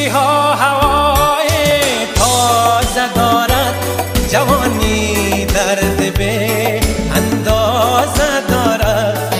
ها هوای تازه دارد، جوانی درد به اندازه دارد.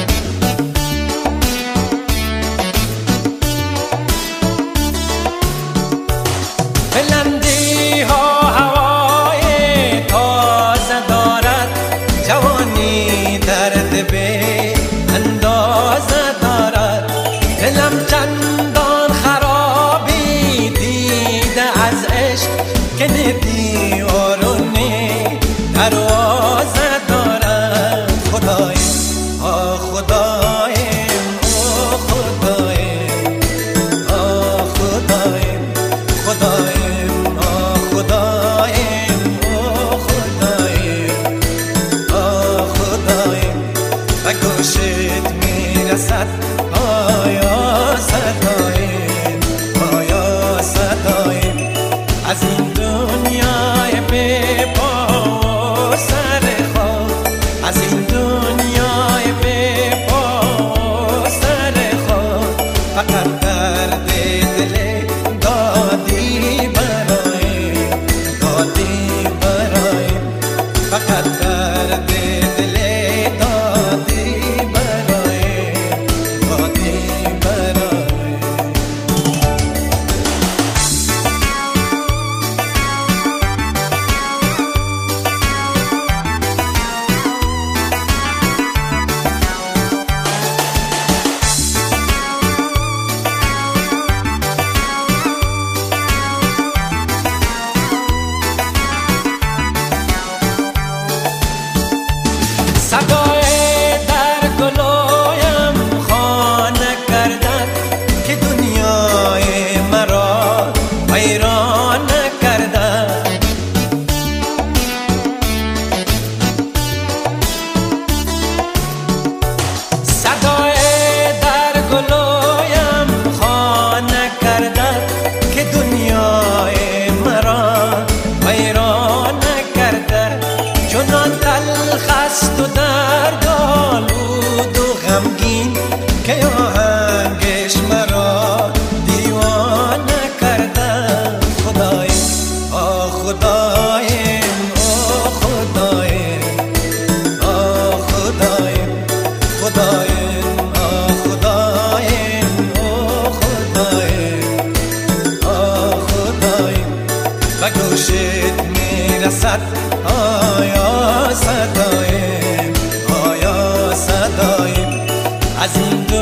بلندی ها هوای تازه دارد، جوانی درد به اندازه دارد. دلم چندان خرابی دیده از عشق که دیوارونه دروازه دارد. خدایم آه خدایم آه خدایم آه خدایم خدایم آه خدایم آه خدایم آه خدایم و گوشت میرسد آیا صدایم آیا صدایم از این دنیای بی پا و سر خاک، از این دنیای بی پا و سر خاک. فقط درد دل دادی برایم دادی برایم، فقط درد دل دادی برایم دادی برایم. صدای در گلویم خانه کردن که دنیای مرا ویران کردن. صدای در گلویم خانه کردن که دنیای مرا ویران کردن. چنان تلخ است و دردآلود و غمگین که آهنگش مرا دیوانه کردن. خدایم آه خدایم آه خدایم آه خدایم خدایم آه خدایم آه خدایم آه خدایم و گوشت میرسد آیا صدایم آیا صدایم از این